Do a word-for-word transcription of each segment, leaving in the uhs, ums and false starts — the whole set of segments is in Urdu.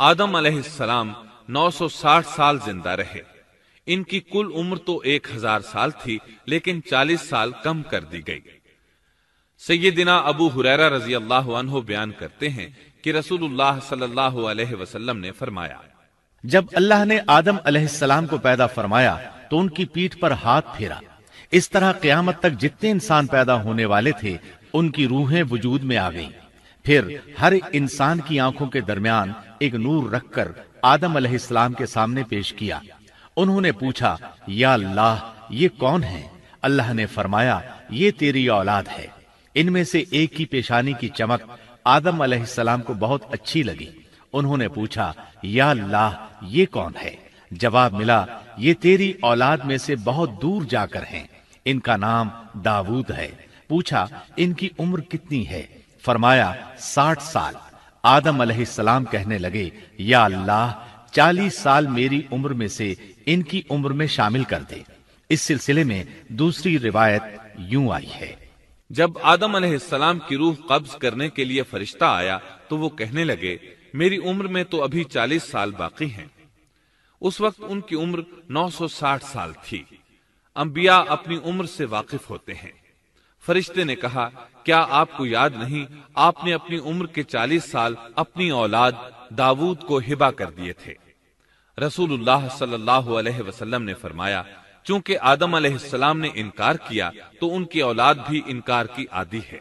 آدم علیہ السلام نو سو ساٹھ سال زندہ رہے۔ ان کی کل عمر تو ایک ہزار سال تھی، لیکن چالیس سال کم کر دی گئی۔ سیدنا ابو ہریرہ رضی اللہ عنہ بیان کرتے ہیں کہ رسول اللہ صلی اللہ علیہ وسلم نے فرمایا، جب اللہ نے آدم علیہ السلام کو پیدا فرمایا تو ان کی پیٹھ پر ہاتھ پھیرا، اس طرح قیامت تک جتنے انسان پیدا ہونے والے تھے ان کی روحیں وجود میں آ گئیں۔ پھر ہر انسان کی آنکھوں کے درمیان ایک نور رکھ کر آدم علیہ السلام کے سامنے پیش کیا۔ انہوں نے پوچھا، یا اللہ یہ کون ہے؟ اللہ نے فرمایا، یہ تیری اولاد ہے۔ ان میں سے ایک کی پیشانی کی چمک آدم علیہ السلام کو بہت اچھی لگی۔ انہوں نے پوچھا، یا اللہ یہ کون ہے؟ جواب ملا، یہ تیری اولاد میں سے بہت دور جا کر ہیں، ان کا نام داؤد ہے۔ پوچھا، ان کی عمر کتنی ہے؟ فرمایا، ساٹھ سال۔ آدم علیہ السلام کہنے لگے، یا اللہ چالیس سال میری عمر میں سے ان کی عمر میں شامل کر دے۔ اس سلسلے میں دوسری روایت یوں آئی ہے، جب آدم علیہ السلام کی روح قبض کرنے کے لیے فرشتہ آیا تو وہ کہنے لگے، میری عمر میں تو ابھی چالیس سال باقی ہیں۔ اس وقت ان کی عمر نو سو ساٹھ سال تھی۔ انبیاء اپنی عمر سے واقف ہوتے ہیں۔ فرشتے نے کہا، کیا آپ کو یاد نہیں آپ نے اپنی عمر کے چالیس سال اپنی اولاد داؤد کو ہبہ کر دیے تھے؟ رسول اللہ صلی اللہ علیہ وسلم نے فرمایا، چونکہ آدم علیہ السلام نے انکار کیا تو ان کی اولاد بھی انکار کی عادی ہے۔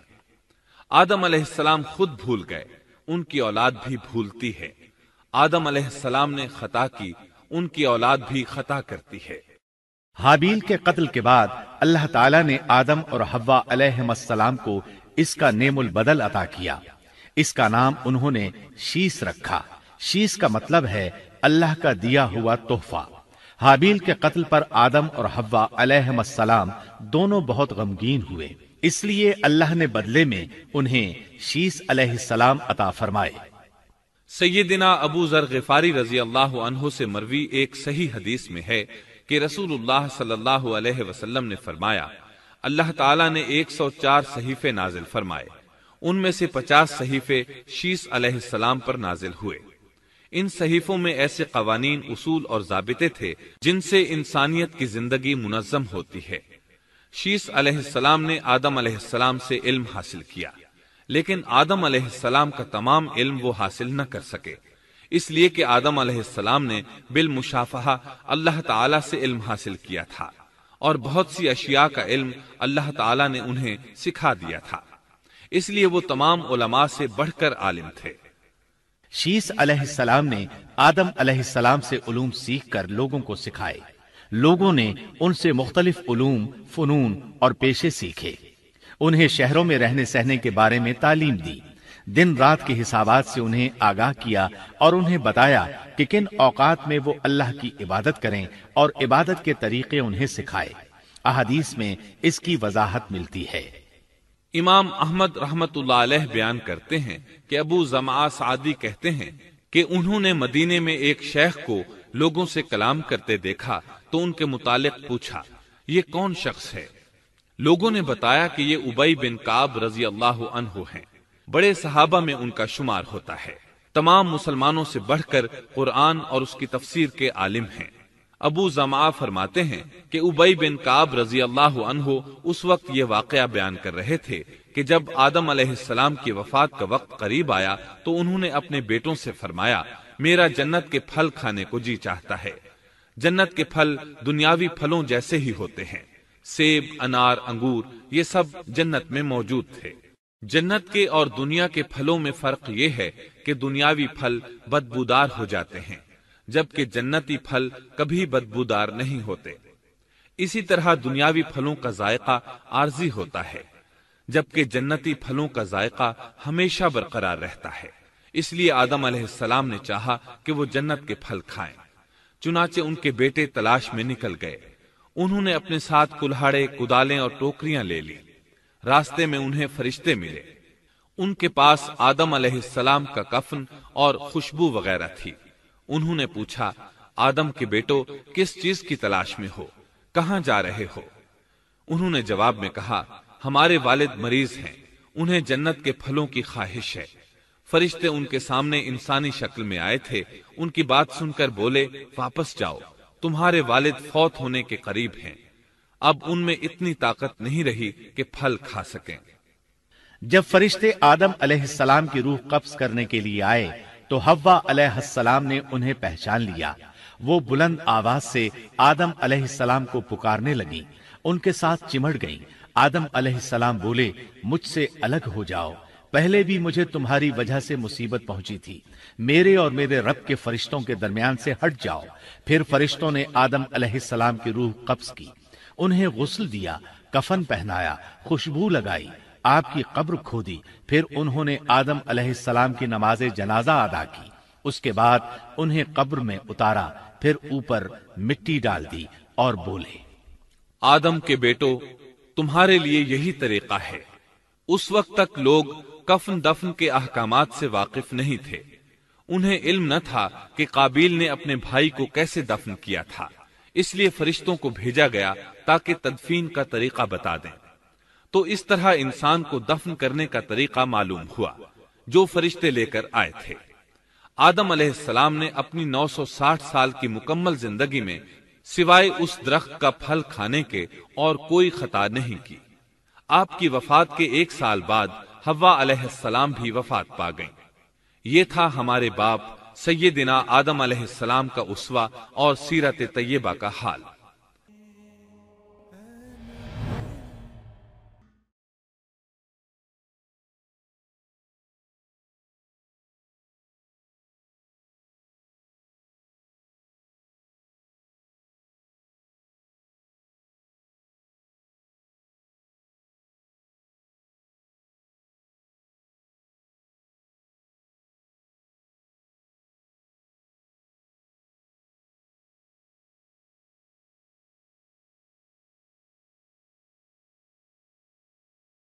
آدم علیہ السلام خود بھول گئے، ان کی اولاد بھی بھولتی ہے۔ آدم علیہ السلام نے خطا کی، ان کی اولاد بھی خطا کرتی ہے۔ حابیل کے قتل کے بعد اللہ تعالیٰ نے آدم اور حوا علیہ السلام کو اس کا نعم البدل عطا کیا۔ اس کا نام انہوں نے شیس رکھا۔ شیس کا مطلب ہے اللہ کا دیا ہوا تحفہ۔ حابیل کے قتل پر آدم اور حوا علیہ السلام دونوں بہت غمگین ہوئے، اس لیے اللہ نے بدلے میں انہیں شیس علیہ السلام عطا فرمائے۔ سیدنا ابو ذر غفاری رضی اللہ عنہ سے مروی ایک صحیح حدیث میں ہے کہ رسول اللہ صلی اللہ علیہ وسلم نے فرمایا، اللہ تعالیٰ نے ایک سو چار صحیفے نازل فرمائے، ان میں سے پچاس صحیفے شیس علیہ السلام پر نازل ہوئے۔ ان صحیفوں میں ایسے قوانین، اصول اور ضابطے تھے جن سے انسانیت کی زندگی منظم ہوتی ہے۔ شیس علیہ السلام نے آدم علیہ السلام سے علم حاصل کیا، لیکن آدم علیہ السلام کا تمام علم وہ حاصل نہ کر سکے، اس لیے کہ آدم علیہ السلام نے بالمشافہہ اللہ تعالی سے علم حاصل کیا تھا، اور بہت سی اشیاء کا علم اللہ تعالی نے انہیں سکھا دیا تھا، اس لیے وہ تمام علماء سے بڑھ کر عالم تھے۔ شیس علیہ السلام نے آدم علیہ السلام سے علوم سیکھ کر لوگوں کو سکھائے۔ لوگوں نے ان سے مختلف علوم، فنون اور پیشے سیکھے۔ انہیں شہروں میں رہنے سہنے کے بارے میں تعلیم دی، دن رات کے حسابات سے انہیں آگاہ کیا اور انہیں بتایا کہ کن اوقات میں وہ اللہ کی عبادت کریں اور عبادت کے طریقے انہیں سکھائے۔ احادیث میں اس کی وضاحت ملتی ہے۔ امام احمد رحمت اللہ علیہ بیان کرتے ہیں کہ ابو زمعہ سعدی کہتے ہیں کہ انہوں نے مدینے میں ایک شیخ کو لوگوں سے کلام کرتے دیکھا تو ان کے متعلق پوچھا، یہ کون شخص ہے؟ لوگوں نے بتایا کہ یہ ابی بن کعب رضی اللہ عنہ ہیں، بڑے صحابہ میں ان کا شمار ہوتا ہے، تمام مسلمانوں سے بڑھ کر قرآن اور اس کی تفسیر کے عالم ہیں۔ ابو زمعہ فرماتے ہیں کہ ابی بن کعب رضی اللہ عنہ اس وقت یہ واقعہ بیان کر رہے تھے کہ جب آدم علیہ السلام کی وفات کا وقت قریب آیا تو انہوں نے اپنے بیٹوں سے فرمایا، میرا جنت کے پھل کھانے کو جی چاہتا ہے۔ جنت کے پھل دنیاوی پھلوں جیسے ہی ہوتے ہیں، سیب، انار، انگور، یہ سب جنت میں موجود تھے۔ جنت کے اور دنیا کے پھلوں میں فرق یہ ہے کہ دنیاوی پھل بدبودار ہو جاتے ہیں، جبکہ جنتی پھل کبھی بدبودار نہیں ہوتے۔ اسی طرح دنیاوی پھلوں کا ذائقہ عارضی ہوتا ہے، جبکہ جنتی پھلوں کا ذائقہ ہمیشہ برقرار رہتا ہے۔ اس لیے آدم علیہ السلام نے چاہا کہ وہ جنت کے پھل کھائیں، چنانچہ ان کے بیٹے تلاش میں نکل گئے۔ انہوں نے اپنے ساتھ کلہاڑے، کدالیں اور ٹوکریاں لے لی۔ راستے میں انہیں فرشتے ملے، ان کے پاس آدم علیہ السلام کا کفن اور خوشبو وغیرہ تھی۔ انہوں نے پوچھا، آدم کے بیٹو کس چیز کی تلاش میں ہو، کہاں جا رہے ہو؟ انہوں نے جواب میں کہا، ہمارے والد مریض ہیں، انہیں جنت کے پھلوں کی خواہش ہے۔ فرشتے ان کے سامنے انسانی شکل میں آئے تھے. ان کی بات سن کر بولے واپس جاؤ، تمہارے والد فوت ہونے کے قریب ہیں. اب ان میں اتنی طاقت نہیں رہی کہ پھل کھا سکیں. جب فرشتے آدم علیہ السلام کی روح قبض کرنے کے لیے آئے تو حوا علیہ السلام نے انہیں پہچان لیا. وہ بلند آواز سے آدم علیہ السلام کو پکارنے لگی. ان کے ساتھ چمٹ گئیں. آدم علیہ السلام بولے مجھ سے الگ ہو جاؤ، پہلے بھی مجھے تمہاری وجہ سے مصیبت پہنچی تھی. میرے اور میرے رب کے فرشتوں کے درمیان سے ہٹ جاؤ. پھر فرشتوں نے آدم علیہ السلام کی روح قبض کی، انہیں غسل دیا، کفن پہنایا، خوشبو لگائی، آپ کی قبر کھودی. پھر انہوں نے آدم علیہ السلام کی نماز جنازہ ادا کی. اس کے بعد انہیں قبر میں اتارا، پھر اوپر مٹی ڈال دی اور بولے آدم کے بیٹو، تمہارے لیے یہی طریقہ ہے. اس وقت تک لوگ کفن دفن کے احکامات سے واقف نہیں تھے. انہیں علم نہ تھا کہ قابیل نے اپنے بھائی کو کیسے دفن کیا تھا. اس لیے فرشتوں کو بھیجا گیا تاکہ تدفین کا طریقہ بتا دیں. تو اس طرح انسان کو دفن کرنے کا طریقہ معلوم ہوا جو فرشتے لے کر آئے تھے. آدم علیہ السلام نے اپنی نو سو ساٹھ سال کی مکمل زندگی میں سوائے اس درخت کا پھل کھانے کے اور کوئی خطا نہیں کی. آپ کی وفات کے ایک سال بعد حوا علیہ السلام بھی وفات پا گئیں. یہ تھا ہمارے باپ سیدنا آدم علیہ السلام کا اسوہ اور سیرت طیبہ کا حال.